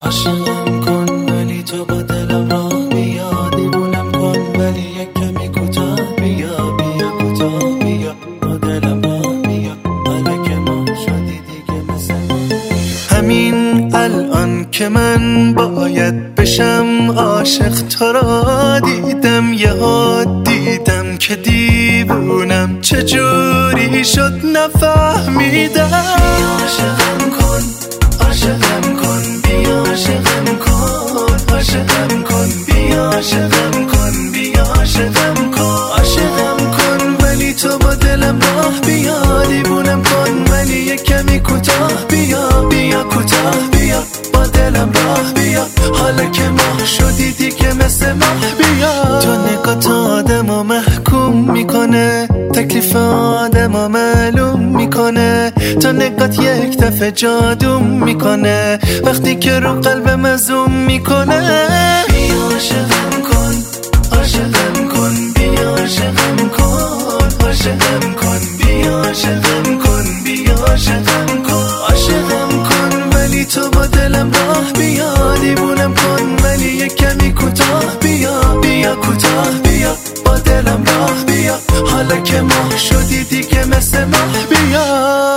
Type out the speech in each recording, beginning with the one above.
عاشقم کن ولی تو با دلم راه بیا، دیوونم کن ولی یک کمی کوتاه بیا، بیا کوتاه بیا با دلم راه بیا، حالا که ما شدی دیگه مثل همین الان که من باید بشم عاشق، تو را دیدم یهو دیدم که دیوونم، چجوری شد نفهمیدم. عاشقم کن عاشقم کن بیا، عاشقم کن عاشقم کن بیا، عاشقم کن بیا، عاشقم کن عاشقم کن ولی تو با دلم راه بیا، دیوونم کن ولی یک کمی کوتاه بیا، بیا کوتاه بیا با دلم راه بیا، حالا که ماه شدی دیگه مثل ماه بیا. تو نگات آدمو محکوم میکنه، تکلیف آدمو معلوم میکنه، تو نگات یک دفعه جادوم میکنه، وقتی که رو قلبم زوم میکنه. بیا عاشقم کن عاشقم کن بیا، عاشقم کن عاشقم کن بیا، عاشقم کن بیا، عاشقم کن عاشقم کن ولی تو با دلم راه بیا، دیوونم کن ولی یک کمی کوتاه بیا، بیا کوتاه بیا با دلم راه بیا، حالا که ماه شدی دیگه مثل ماه بیا.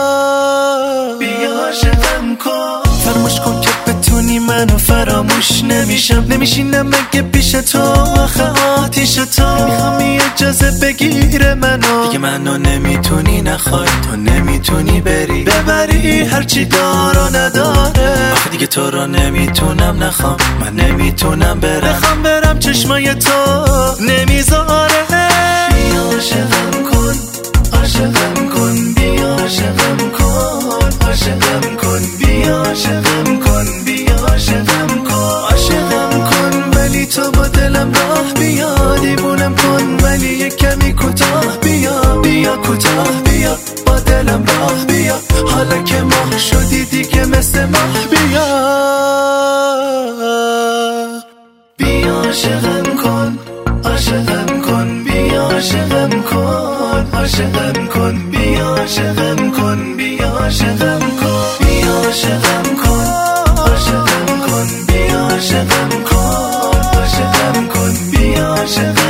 بیا عاشقم کن فراموش کن که بتونی منو فراموش نمیشینم مگه پیش تو، آخه آتیش تو میخوام اجازه بگیره منو، دیگه منو نمیتونی نخوای، تو نمیتونی ببری هرچی دار و نداره، آخه دیگه تو رو نمیتونم نخوام، من نمیتونم برم چشمای تو نمیذاره. بیا عاشقم کن عاشقم کن بیا، عاشقم کن عاشقم کن بیا، عاشقم کن بیا، عاشقم کن عاشقم کن ولی تو با دلم راه بیا، دیوونم کن ولی یک کمی کوتاه بیا، بیا کوتاه بیا با دلم راه بیا، حالا که ماه شدی دیگه مثل ماه بیا. بیا عاشقم کن عاشقم کن بیا، عاشقم کن عاشقم کن بیا، عاشقم کن بیا، عاشقم کن بیا، عاشقم کن عاشقم کن بیا، عاشقم کن عاشقم کن بیا، عاشقم